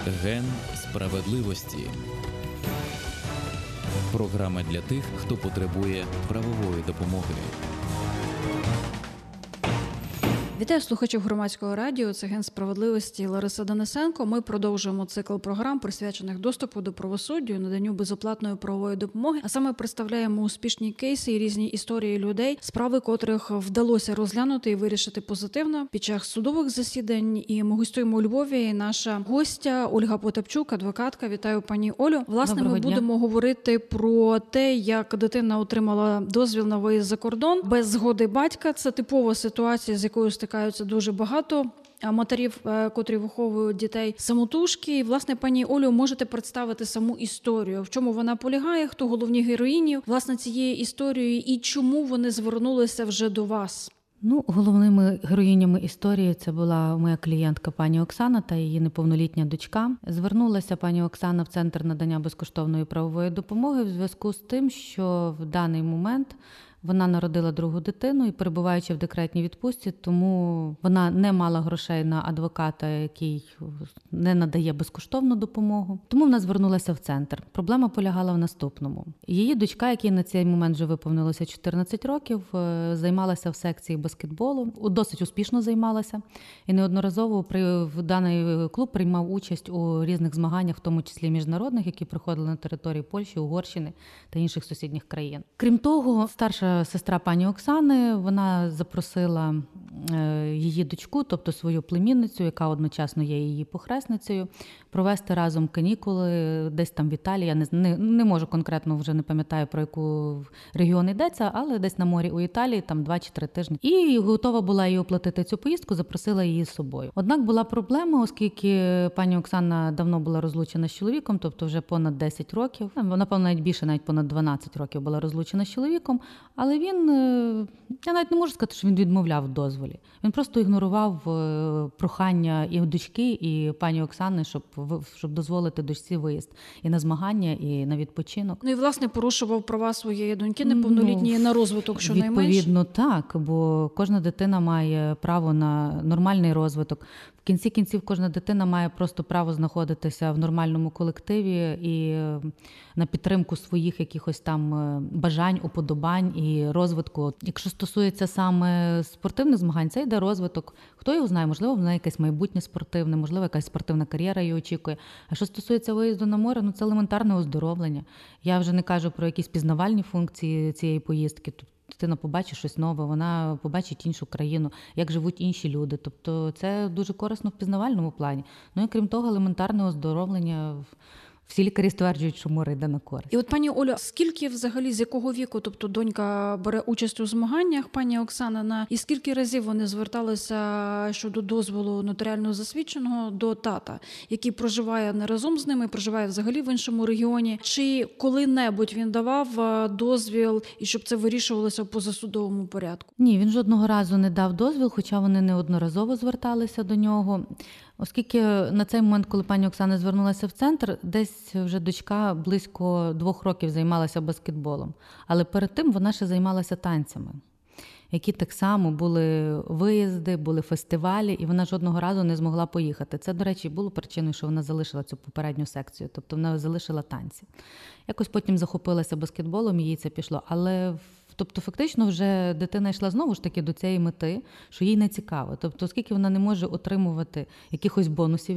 Ген справедливості. Програма для тих, хто потребує правової допомоги. Вітаю слухачів Громадського радіо. Це Ген справедливості Лариса Денисенко. Ми продовжуємо цикл програм, присвячених доступу до правосуддя і наданню безоплатної правової допомоги. А саме представляємо успішні кейси і різні історії людей, справи котрих вдалося розглянути і вирішити позитивно під час судових засідань. І ми гостюємо у Львові. Наша гостя Ольга Потапчук, адвокатка. Вітаю, пані Олю. Власне, ми будемо говорити про те, як дитина отримала дозвіл на виїзд за кордон без згоди батька. Це типова ситуація, з якою стикаються дуже багато матерів, котрі виховують дітей самотужки. І, власне, пані Олю, можете представити саму історію, в чому вона полягає, хто головні героїні, власне, цієї історії і чому вони звернулися вже до вас? Головними героїнями історії це була моя клієнтка пані Оксана та її неповнолітня дочка. Звернулася пані Оксана в Центр надання безкоштовної правової допомоги в зв'язку з тим, що в даний момент вона народила другу дитину і, перебуваючи в декретній відпустці, тому вона не мала грошей на адвоката, який не надає безкоштовну допомогу. Тому вона звернулася в центр. Проблема полягала в наступному. Її дочка, якій на цей момент вже виповнилося 14 років, займалася в секції баскетболу, досить успішно займалася. І неодноразово в даний клуб приймав участь у різних змаганнях, в тому числі міжнародних, які проходили на території Польщі, Угорщини та інших сусідніх країн. Крім того, старша сестра пані Оксани, вона запросила її дочку, тобто свою племінницю, яка одночасно є її похресницею, провести разом канікули десь там в Італії. Я не можу конкретно, вже не пам'ятаю, про яку регіон йдеться, але десь на морі у Італії, там 2 чи 3 тижні. І готова була їй оплатити цю поїздку, запросила її з собою. Однак була проблема, оскільки пані Оксана давно була розлучена з чоловіком, тобто вже понад 10 років. Вона, певно, навіть більше, навіть понад 12 років була розлучена з чоловіком, але він, я навіть не можу сказати, що він відмовляв в дозволі. Він просто ігнорував прохання і дочки, і пані Оксани, щоб дозволити дочці виїзд і на змагання, і на відпочинок. І, власне, порушував права своєї доньки неповнолітньої на розвиток, щонайменше. Відповідно, так, бо кожна дитина має право на нормальний розвиток. В кінці кінців кожна дитина має просто право знаходитися в нормальному колективі і на підтримку своїх якихось там бажань, уподобань і розвитку. Якщо стосується саме спортивних змагань, це йде розвиток. Хто його знає, можливо, в неї якесь майбутнє спортивне, можливо, якась спортивна кар'єра її очікує. А що стосується виїзду на море, це елементарне оздоровлення. Я вже не кажу про якісь пізнавальні функції цієї поїздки. Дитина побачить щось нове, вона побачить іншу країну, як живуть інші люди. Тобто це дуже корисно в пізнавальному плані. І крім того, елементарне оздоровлення. Всі лікарі стверджують, що море йде на користь. І от, пані Оля, скільки взагалі, з якого віку, тобто донька бере участь у змаганнях, пані Оксана, і скільки разів вони зверталися щодо дозволу нотаріально засвідченого до тата, який проживає не разом з ними, проживає взагалі в іншому регіоні? Чи коли-небудь він давав дозвіл, і щоб це вирішувалося в позасудовому порядку? Ні, він жодного разу не дав дозвіл, хоча вони неодноразово зверталися до нього. Оскільки на цей момент, коли пані Оксана звернулася в центр, десь вже дочка близько 2 років займалася баскетболом. Але перед тим вона ще займалася танцями, які так само були виїзди, були фестивалі, і вона жодного разу не змогла поїхати. Це, до речі, було причиною, що вона залишила цю попередню секцію, тобто вона залишила танці. Якось потім захопилася баскетболом, і їй це пішло. Але тобто фактично вже дитина йшла знову ж таки до цієї мети, що їй не цікаво. Тобто оскільки вона не може отримувати якихось бонусів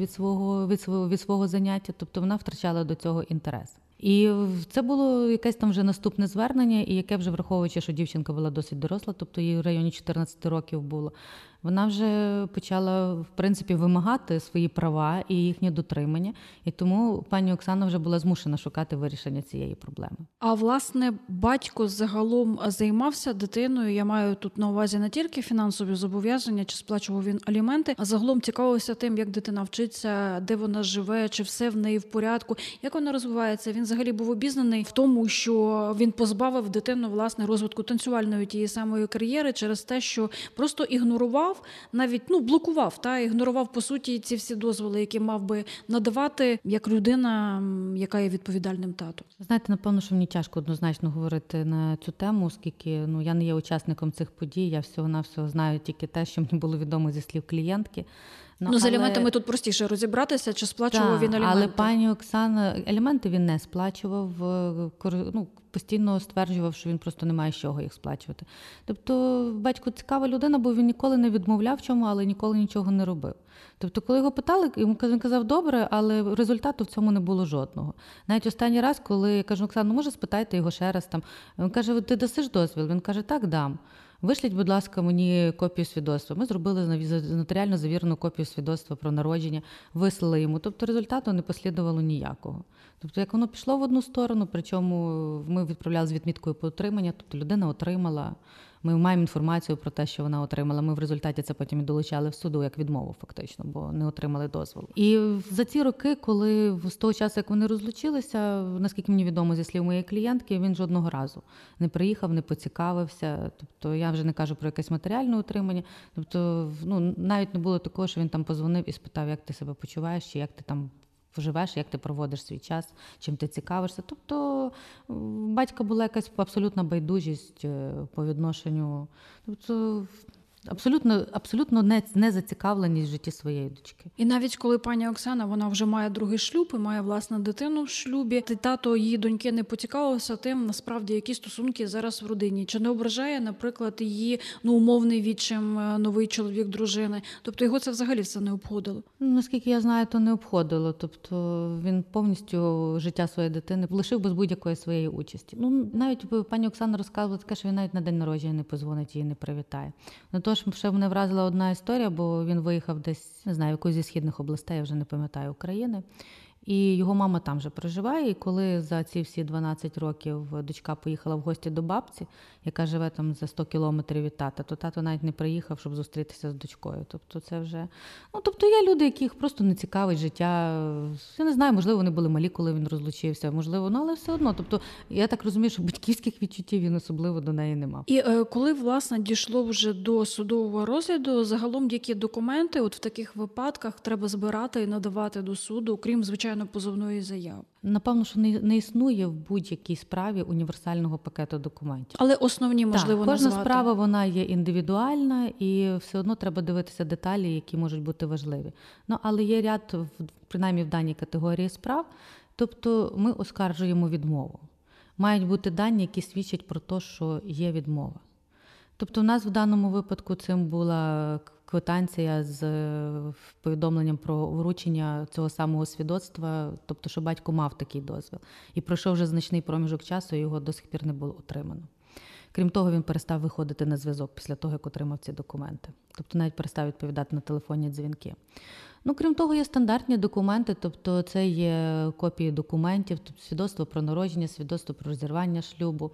від свого заняття, тобто вона втрачала до цього інтерес. І це було якесь там вже наступне звернення, і яке вже, враховуючи, що дівчинка була досить доросла, тобто їй в районі 14 років було, вона вже почала, в принципі, вимагати свої права і їхнє дотримання. І тому пані Оксана вже була змушена шукати вирішення цієї проблеми. А, власне, батько загалом займався дитиною, я маю тут на увазі не тільки фінансові зобов'язання, чи сплачував він аліменти, а загалом цікавився тим, як дитина вчиться, де вона живе, чи все в неї в порядку, як вона розвивається. Він взагалі був обізнаний в тому, що він позбавив дитину, власне, розвитку танцювальної тієї самої кар'єри через те, що просто ігнорував, навіть блокував, ігнорував, по суті, ці всі дозволи, які мав би надавати як людина, яка є відповідальним татом. Знаєте, напевно, що мені тяжко однозначно говорити на цю тему, оскільки я не є учасником цих подій, я всього-навсього знаю тільки те, що мені було відомо зі слів клієнтки. З аліментами тут простіше розібратися, чи сплачував він аліменти. Але пані Оксана, аліменти він не сплачував, постійно стверджував, що він просто не має з чого їх сплачувати. Тобто батько цікава людина, бо він ніколи не відмовляв в чому, але ніколи нічого не робив. Тобто, коли його питали, він казав, добре, але результату в цьому не було жодного. Навіть останній раз, коли я кажу, Оксана, може спитайте його ще раз там. Він каже, ти дасиш дозвіл? Він каже, так, дам. Вишліть, будь ласка, мені копію свідоцтва. Ми зробили нотаріально завірену копію свідоцтва про народження, вислали йому. Тобто результату не послідувало ніякого. Тобто як воно пішло в одну сторону, причому ми відправляли з відміткою по отримання, тобто людина отримала. Ми маємо інформацію про те, що вона отримала. Ми в результаті це потім і долучали в суду як відмову фактично, бо не отримали дозволу. І за ці роки, коли з того часу, як вони розлучилися, наскільки мені відомо зі слів моєї клієнтки, він жодного разу не приїхав, не поцікавився. Тобто я вже не кажу про якесь матеріальне утримання. Тобто, навіть не було такого, що він там позвонив і спитав, як ти себе почуваєш, чи як ти там живеш, як ти проводиш свій час, чим ти цікавишся. Тобто батька була якась абсолютна байдужість по відношенню. Тобто абсолютно не зацікавленість в житті своєї дочки. І навіть коли пані Оксана, вона вже має другий шлюб і має власну дитину в шлюбі, тато її доньки не поцікавився тим, насправді, які стосунки зараз в родині. Чи не ображає, наприклад, її умовний відчим, новий чоловік дружини? Тобто його це взагалі все не обходило? Наскільки я знаю, то не обходило. Тобто він повністю життя своєї дитини лишив без будь-якої своєї участі. Навіть пані Оксана розказувала таке, що він навіть на день народження не позвонить, її не привітає. Тож, ще мене вразила одна історія, бо він виїхав десь, не знаю, якусь зі східних областей, я вже не пам'ятаю, України. І його мама там же проживає, і коли за ці всі 12 років дочка поїхала в гості до бабці, яка живе там за 100 кілометрів від тата, то тато навіть не приїхав, щоб зустрітися з дочкою. Тобто це вже... Тобто є люди, яких просто не цікавить життя. Я не знаю, можливо, вони були малі, коли він розлучився, можливо, але все одно. Тобто я так розумію, що батьківських відчуттів він особливо до неї не мав. І коли, власне, дійшло вже до судового розгляду, загалом які документи в таких випадках треба збирати і надавати до суду, крім, звичайно, позовної заяви? Напевно, що не існує в будь-якій справі універсального пакету документів. Але основні, можливо, кожна назвати. справа, вона є індивідуальна, і все одно треба дивитися деталі, які можуть бути важливі. Але є ряд, принаймні в даній категорії справ, тобто ми оскаржуємо відмову. Мають бути дані, які свідчать про те, що є відмова. Тобто в нас в даному випадку цим була квитанція з повідомленням про вручення цього самого свідоцтва, тобто що батько мав такий дозвіл. І пройшов вже значний проміжок часу, і його до сих пір не було отримано. Крім того, він перестав виходити на зв'язок після того, як отримав ці документи. Тобто навіть перестав відповідати на телефонні дзвінки. Крім того, є стандартні документи, тобто це є копії документів, тобто свідоцтво про народження, свідоцтво про розірвання шлюбу,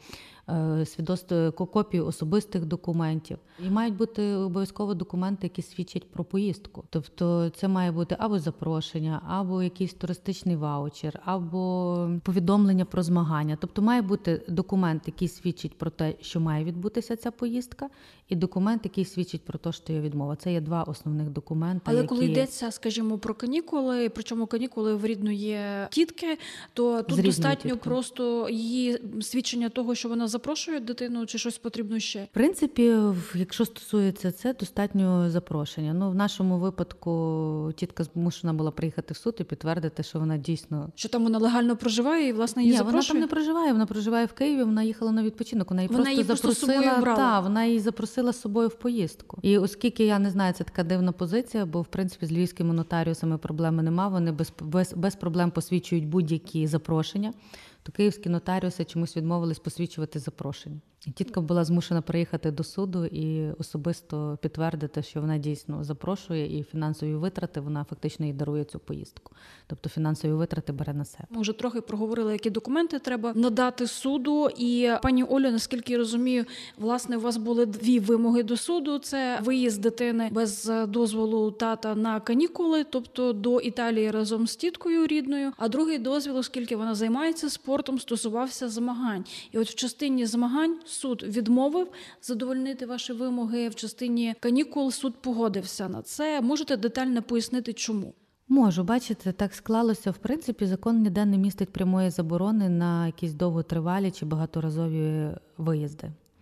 копії особистих документів. І мають бути обов'язково документи, які свідчать про поїздку. Тобто це має бути або запрошення, або якийсь туристичний ваучер, або повідомлення про змагання. Тобто має бути документ, який свідчить про те, що має відбутися ця поїздка, і документ, який свідчить про те, що є відмова. Це є два основних документи. Але коли йдеться, скажімо, про канікули, причому канікули в рідної тітки, то тут достатньо просто її свідчення того, що вона запрошує дитину, чи щось потрібно ще? В принципі, якщо стосується це, достатньо запрошення. В нашому випадку тітка змушена була приїхати в суд і підтвердити, що вона дійсно... Що там вона легально проживає і, власне, її запрошує? Вона там не проживає, вона проживає в Києві, вона їхала на відпочинок, вона її просто запросила, вона її запросила з собою в поїздку. І оскільки, я не знаю, це така дивна позиція, бо, в принципі, з львівськими нотаріусами проблеми нема, вони без проблем посвідчують будь-які запрошення, то київські нотаріуси чомусь відмовились посвідчувати запрошення. І тітка була змушена приїхати до суду і особисто підтвердити, що вона дійсно запрошує, і фінансові витрати вона фактично їй дарує цю поїздку. Тобто фінансові витрати бере на себе. Ми вже трохи проговорили, які документи треба надати суду. І, пані Олю, наскільки я розумію, власне, у вас були дві вимоги до суду. Це виїзд дитини без дозволу тата на канікули, тобто до Італії разом з тіткою рідною. А другий дозвіл, оскільки вона займається спортом, стосувався змагань. І от в частині змагань суд відмовив задовольнити ваші вимоги, в частині канікул суд погодився на це. Можете детально пояснити, чому? Можу. Бачите, так склалося. В принципі, закон ніде не містить прямої заборони на якісь довготривалі чи багаторазові виїзди.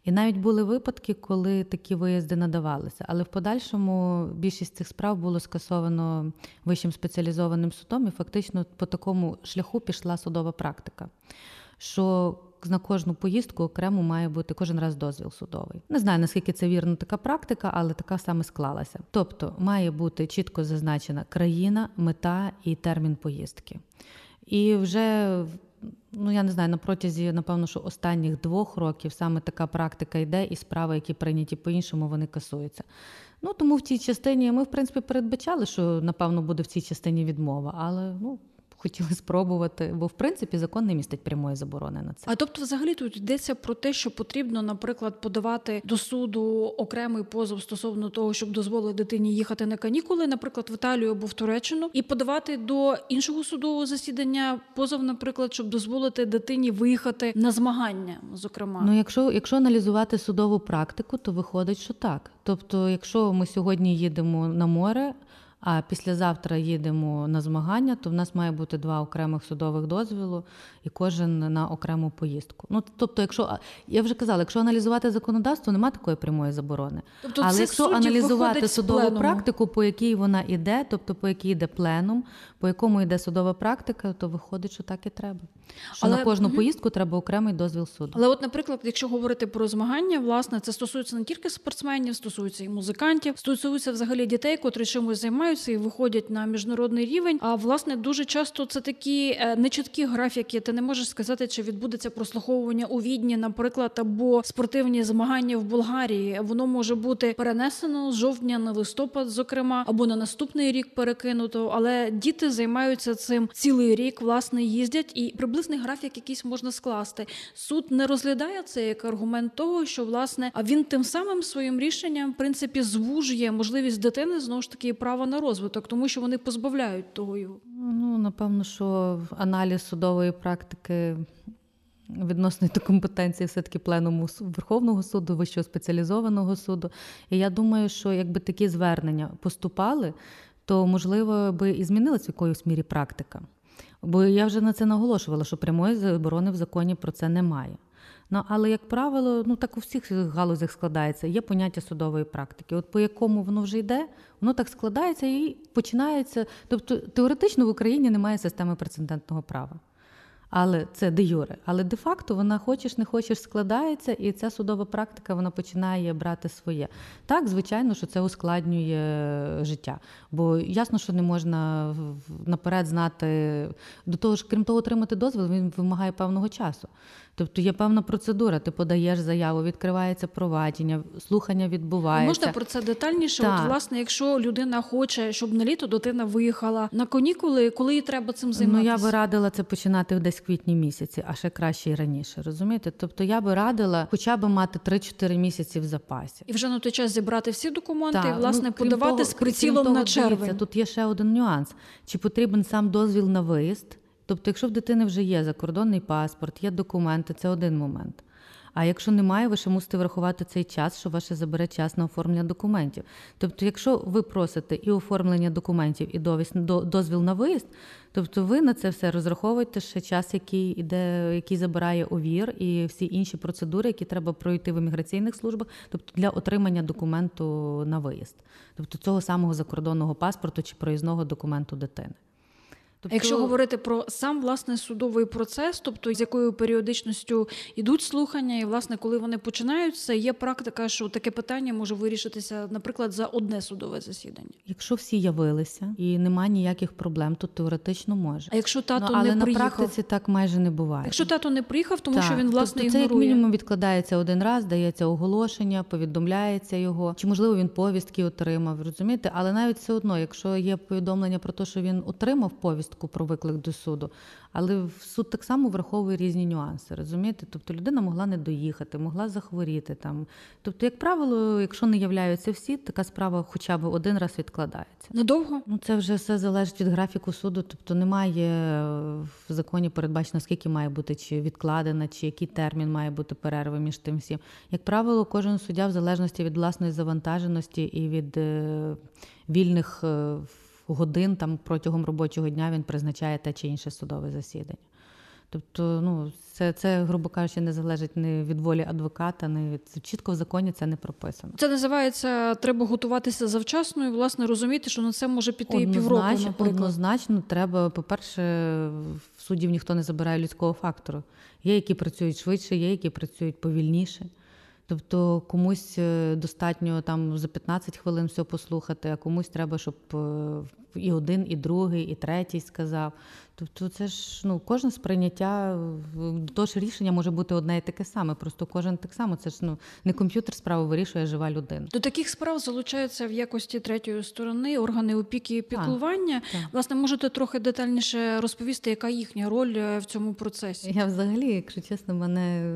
І навіть були випадки, коли такі виїзди надавалися. Але в подальшому більшість цих справ було скасовано Вищим спеціалізованим судом, і фактично по такому шляху пішла судова практика, що на кожну поїздку окремо має бути кожен раз дозвіл судовий. Не знаю, наскільки це вірна така практика, але така саме склалася. Тобто має бути чітко зазначена країна, мета і термін поїздки. І вже, я не знаю, на протязі, напевно, що останніх 2 років саме така практика йде, і справи, які прийняті по-іншому, вони касуються. Тому в цій частині ми, в принципі, передбачали, що, напевно, буде в цій частині відмова, але, хотіли спробувати, бо, в принципі, закон не містить прямої заборони на це. А тобто, взагалі, тут йдеться про те, що потрібно, наприклад, подавати до суду окремий позов стосовно того, щоб дозволити дитині їхати на канікули, наприклад, в Італію або в Туреччину, і подавати до іншого судового засідання позов, наприклад, щоб дозволити дитині виїхати на змагання, зокрема. Якщо аналізувати судову практику, то виходить, що так. Тобто, якщо ми сьогодні їдемо на море, а післязавтра їдемо на змагання, то в нас має бути 2 окремих судових дозвілу і кожен на окрему поїздку. Тобто, я вже казала, якщо аналізувати законодавство, немає такої прямої заборони. Тобто, але якщо аналізувати судову практику, по якій вона йде, тобто по якій йде пленум, по якому йде судова практика, то виходить, що так і треба. Що на кожну поїздку треба окремий дозвіл суду. Але наприклад, якщо говорити про змагання, власне, це стосується не тільки спортсменів, стосується і музикантів, стосується взагалі дітей, котрі чимось займаються і виходять на міжнародний рівень. А, власне, дуже часто це такі нечіткі графіки. Ти не можеш сказати, чи відбудеться прослуховування у Відні, наприклад, або спортивні змагання в Болгарії. Воно може бути перенесено з жовтня на листопад, зокрема, або на наступний рік перекинуто. Але діти займаються цим цілий рік, власне, їздять, і приблизний графік якийсь можна скласти. Суд не розглядає це як аргумент того, що, власне, він тим самим своїм рішенням, в принципі, звужує можливість дитини, знову ж таки, права на розвиток, тому що вони позбавляють того його. Напевно, що аналіз судової практики відносно до компетенції все-таки пленуму Верховного суду, Вищого спеціалізованого суду. І я думаю, що якби такі звернення поступали, то, можливо, би і змінилась в якоїсь мірі практика. Бо я вже на це наголошувала, що прямої заборони в законі про це немає. Але, як правило, так у всіх галузях складається, є поняття судової практики. От по якому воно вже йде, воно так складається і починається. Тобто, теоретично в Україні немає системи прецедентного права. Але це де юре. Але де-факто вона, хочеш не хочеш, складається, і ця судова практика, вона починає брати своє. Так, звичайно, що це ускладнює життя. Бо ясно, що не можна наперед знати. До того ж, крім того, отримати дозвіл, він вимагає певного часу. Тобто є певна процедура, ти подаєш заяву, відкривається провадження, слухання відбувається. Можна про це детальніше? Так. От, власне, якщо людина хоче, щоб на літо дитина виїхала на канікули, коли їй треба цим займатися? Я би радила це починати десь в квітні місяці, а ще краще і раніше, розумієте? Тобто я би радила хоча б мати 3-4 місяці в запасі. І вже на той час зібрати всі документи Так. і, власне, подавати того, з прицілом на червень. Дивіться, тут є ще один нюанс. Чи потрібен сам дозвіл на виїзд? Тобто, якщо в дитини вже є закордонний паспорт, є документи, це один момент. А якщо немає, ви ще мусите врахувати цей час, що ваше забере час на оформлення документів. Тобто, якщо ви просите і оформлення документів, і дозвіл на виїзд, тобто ви на це все розраховуєте ще час, який забирає ОВІР і всі інші процедури, які треба пройти в імміграційних службах, тобто для отримання документу на виїзд. Тобто цього самого закордонного паспорту чи проїзного документу дитини. Тобто... Якщо говорити про сам, власне, судовий процес, тобто з якою періодичністю йдуть слухання, і, власне, коли вони починаються, є практика, що таке питання може вирішитися, наприклад, за одне судове засідання. Якщо всі явилися і немає ніяких проблем, то теоретично може. А якщо тато не приїхав? Але на практиці так майже не буває. Якщо тато не приїхав, тому що він, власне, тобто ігнорує. Це як мінімум відкладається один раз, дається оголошення, повідомляється його, чи, можливо, він повістки отримав, розумієте? Але навіть все одно, якщо є повідомлення про те, що він отримав повістку про виклик до суду, але суд так само враховує різні нюанси, розумієте? Тобто людина могла не доїхати, могла захворіти там. Тобто, як правило, якщо не являються всі, така справа хоча б один раз відкладається. Надовго? Це вже все залежить від графіку суду, тобто немає в законі передбачено, скільки має бути чи відкладена, чи який термін має бути перерви між тим всім. Як правило, кожен суддя в залежності від власної завантаженості і від вільних годин там протягом робочого дня він призначає те чи інше судове засідання. Тобто, це, грубо кажучи, не залежить ні від волі адвоката, ні від... Чітко в законі це не прописано. Це називається, треба готуватися завчасно і, власне, розуміти, що на це може піти і півроку, наприклад. Однозначно, треба, по-перше, в суддів ніхто не забирає людського фактору. Є, які працюють швидше, є, які працюють повільніше. Тобто комусь достатньо там за 15 хвилин все послухати, а комусь треба, щоб і один, і другий, і третій сказав. Тобто це ж, кожне сприйняття, то ж рішення може бути одне і таке саме, просто кожен так само, це ж не комп'ютер справу вирішує, а жива людина. До таких справ залучаються в якості третьої сторони органи опіки і піклування. Так. Власне, можете трохи детальніше розповісти, яка їхня роль в цьому процесі? Я взагалі, якщо чесно, мене,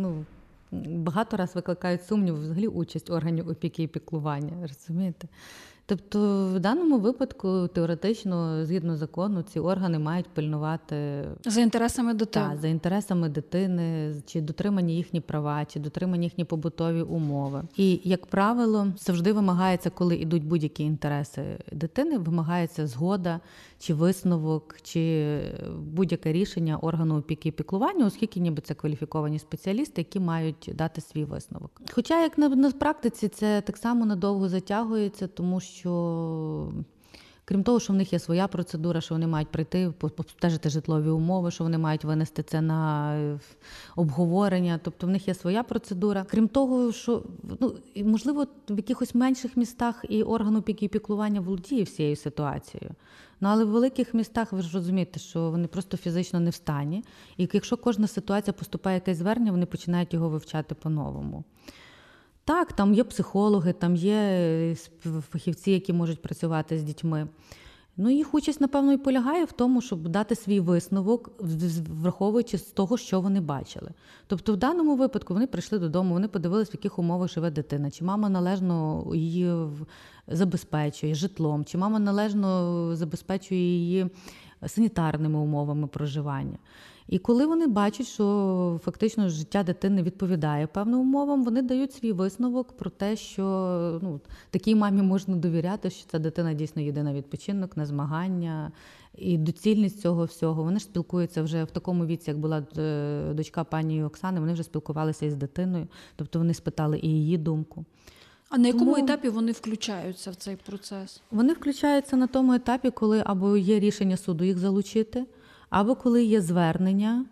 багато раз викликають сумнів взагалі участь органів опіки і піклування, розумієте? Тобто в даному випадку теоретично, згідно закону, ці органи мають пильнувати за інтересами дитини. Так, за інтересами дитини, чи дотримані їхні права, чи дотримані їхні побутові умови. І, як правило, завжди вимагається, коли йдуть будь-які інтереси дитини, вимагається згода, чи висновок, чи будь-яке рішення органу опіки і піклування, оскільки ніби це кваліфіковані спеціалісти, які мають дати свій висновок. Хоча, як на практиці, це так само надовго затягується, тому що, крім того, що в них є своя процедура, що вони мають прийти, обстежити житлові умови, що вони мають винести це на обговорення, тобто в них є своя процедура. Крім того, що, можливо, в якихось менших містах і орган опіки і піклування володіє всією ситуацією. Але в великих містах, ви ж розумієте, що вони просто фізично не в стані. І якщо кожна ситуація поступає якесь звернення, вони починають його вивчати по-новому. Так, там є психологи, там є фахівці, які можуть працювати з дітьми. Їх участь, напевно, і полягає в тому, щоб дати свій висновок, враховуючи з того, що вони бачили. Тобто в даному випадку вони прийшли додому, вони подивилися, в яких умовах живе дитина, чи мама належно її забезпечує житлом, чи мама належно забезпечує її санітарними умовами проживання. І коли вони бачать, що фактично життя дитини відповідає певним умовам, вони дають свій висновок про те, що такій мамі можна довіряти, що ця дитина дійсно їде на відпочинок, на змагання і доцільність цього всього. Вони ж спілкуються вже в такому віці, як була дочка пані Оксани, вони вже спілкувалися із дитиною, тобто вони спитали і її думку. А на якому етапі вони включаються в цей процес? Вони включаються на тому етапі, коли або є рішення суду їх залучити, або коли є звернення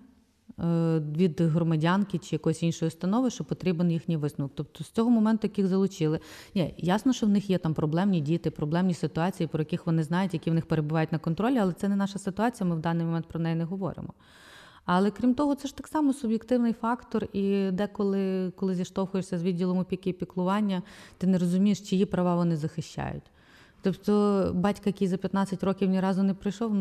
від громадянки чи якоїсь іншої установи, що потрібен їхній висновок. Тобто з цього моменту, як їх залучили. Ясно, що в них є там проблемні діти, проблемні ситуації, про яких вони знають, які в них перебувають на контролі, але це не наша ситуація, ми в даний момент про неї не говоримо. Але крім того, це ж так само суб'єктивний фактор, і деколи, коли зіштовхуєшся з відділом опіки і піклування, ти не розумієш, чиї права вони захищають. Тобто батька, який за 15 років ні разу не прийшов,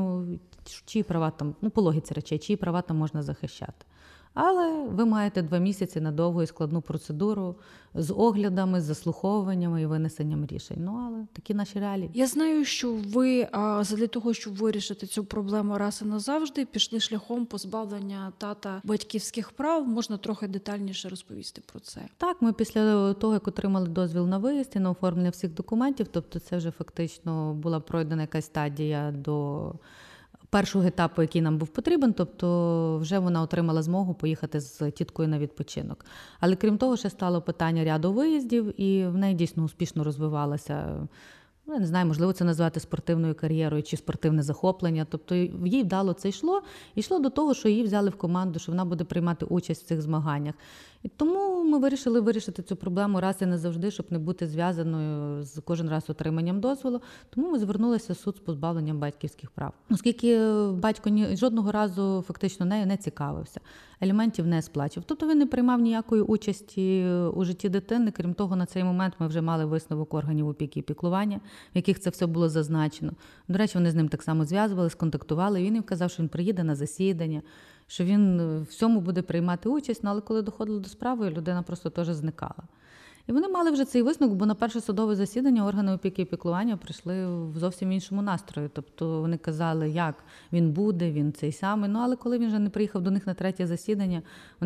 чиї права там, по логіці речей, чиї права там можна захищати. Але ви маєте 2 місяці на довгу і складну процедуру з оглядами, з заслуховуваннями і винесенням рішень. Але такі наші реалії. Я знаю, що ви для того, щоб вирішити цю проблему раз і назавжди, пішли шляхом позбавлення тата батьківських прав. Можна трохи детальніше розповісти про це? Так, ми після того, як отримали дозвіл на виїзд і на оформлення всіх документів, тобто це вже фактично була пройдена якась стадія до першого етапу, який нам був потрібен, тобто вже вона отримала змогу поїхати з тіткою на відпочинок. Але крім того, ще стало питання ряду виїздів, і в неї дійсно успішно розвивалася, я не знаю, можливо, це назвати спортивною кар'єрою чи спортивне захоплення. Тобто їй вдало це йшло. Йшло до того, що її взяли в команду, що вона буде приймати участь в цих змаганнях. І тому ми вирішили вирішити цю проблему раз і назавжди, щоб не бути зв'язаною з кожен раз отриманням дозволу. Тому ми звернулися в суд з позбавленням батьківських прав. Оскільки батько жодного разу фактично нею не цікавився, аліментів не сплачував. Тобто він не приймав ніякої участі у житті дитини. Крім того, на цей момент ми вже мали висновок органів опіки і піклування, в яких це все було зазначено. До речі, вони з ним так само зв'язувалися, контактували. Він їм казав, що він приїде на засідання, що він в всьому буде приймати участь, але коли доходило до справи, людина просто теж зникала. І вони мали вже цей висновок, бо на перше судове засідання органи опіки і піклування прийшли в зовсім іншому настрої. Тобто вони казали, як він буде, він цей самий. Але коли він вже не приїхав до них на третє засідання,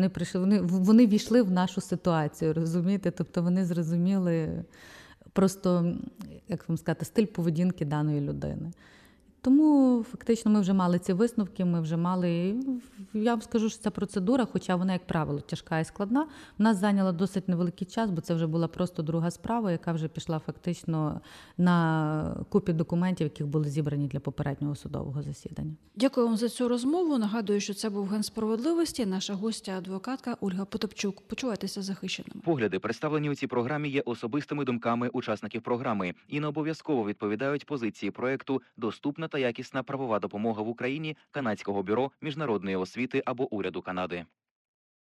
вони війшли в нашу ситуацію, розумієте? Тобто вони зрозуміли просто, як вам сказати, стиль поведінки даної людини. Тому фактично ми вже мали ці висновки, ми вже мали, я вам скажу, що ця процедура, хоча вона, як правило, тяжка і складна, в нас зайняла досить невеликий час, бо це вже була просто друга справа, яка вже пішла фактично на купі документів, яких були зібрані для попереднього судового засідання. Дякую вам за цю розмову. Нагадую, що це був Генсправедливості. Наша гостя – адвокатка Ольга Потапчук. Почувайтеся захищеними. Погляди, представлені у цій програмі, є особистими думками учасників програми і не обов'язково відповідають позиції проекту «Доступна та якісна правова допомога в Україні» Канадського бюро міжнародної освіти або уряду Канади.